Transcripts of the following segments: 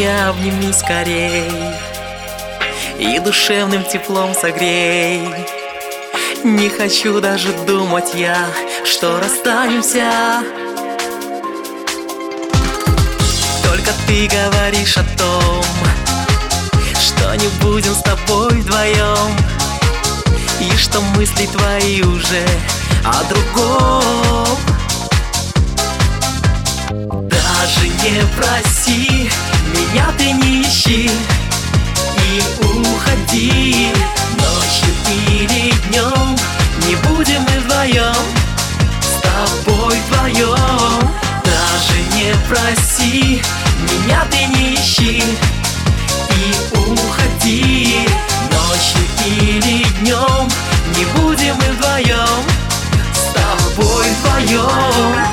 меня обними скорей и душевным теплом согрей. Не хочу даже думать я, что расстанемся. Только ты говоришь о том, что не будем с тобой вдвоем, и что мысли твои уже о другом. Даже не проси, меня ты не ищи и уходи. Ночью или днем не будем мы вдвоем, с тобой вдвоем. Даже не проси, меня ты не ищи и уходи. Ночью или днем не будем мы вдвоем, с тобой вдвоем.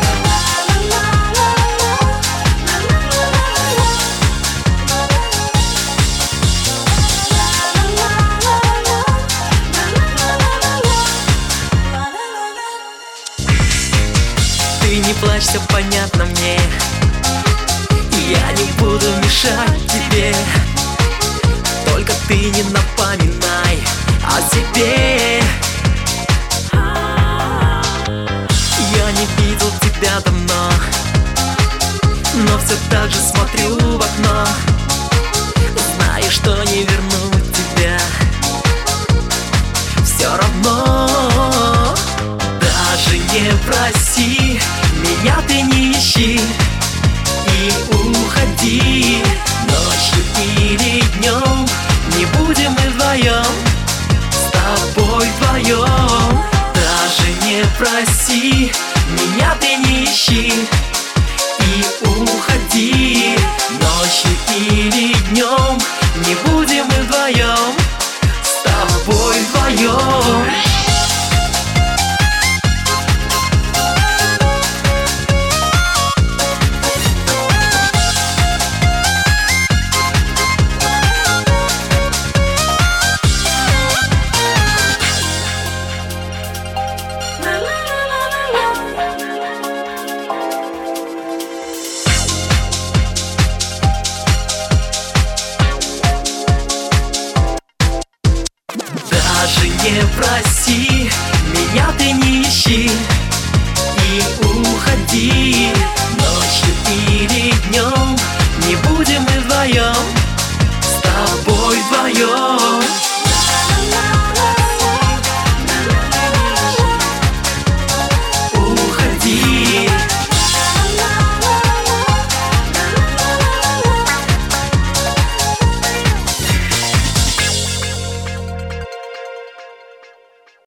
Ты не плачь, все понятно мне, я не буду мешать тебе. Только ты не напоминай о себе. Я не видел тебя давно, но все так же смотрю в окно, знаю, что не вернуть тебя все равно. Даже не проси, меня ты не ищи и уходи. Ночью или днем не будем мы вдвоем, с тобой вдвоем. Даже не проси, меня ты не ищи и уходи. Ночью или днем не будем мы вдвоем, с тобой вдвоем. Даже не проси, меня ты не ищи